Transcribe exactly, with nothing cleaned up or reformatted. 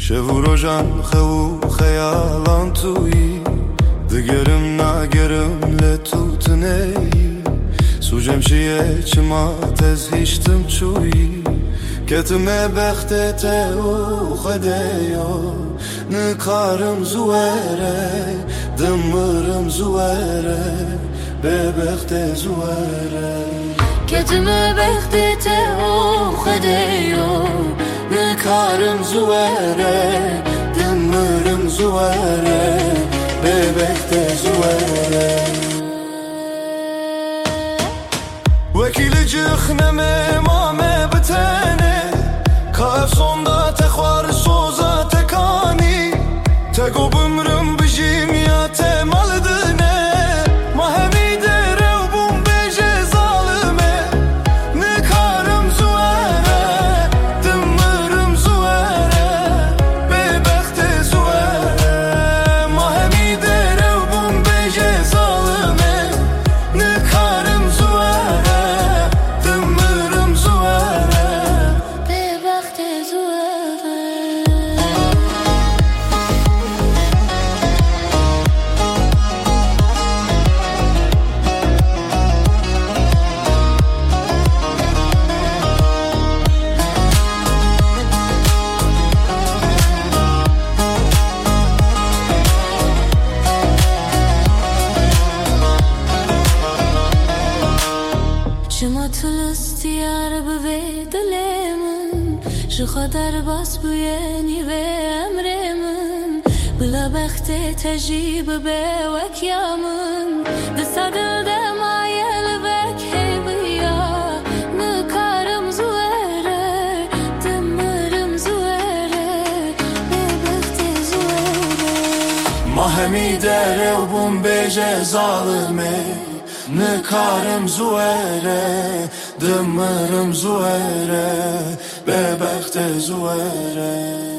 شوروژان خو خیالان تویی دگرم نگرم لتوتنی سوجم شیه چما تزهیشتم چویی کتمه بخته تو خدایا نکارم زوره دمرم زوره به بخته زوره کتمه بخته تو خدایا نکارم زوره دمرم زوره به بخته زوره وکیل جخنم امامه بتنه کاف sonda تخوار سوزا تکانی تگو بمرم بجیم یا تمالدنه ما همی دره و بوم بجه ظالمه نکارم زوره دمرم زوره به بخت زوره ما همی دره و بوم بجه ظالمه نکارم زوره دمرم زوره به بخت زوره شما تلستی یار به دلمون شخا در باس بوینی به امرمون بلا بخت تجیب به وکیامون دستا دل دمایل بک هیویا نکارم زوره دمرم زوره به بخت زوره ما همی دره و بوم بجه ظالمه نکارم زوره دمرم زوره به بخت زوره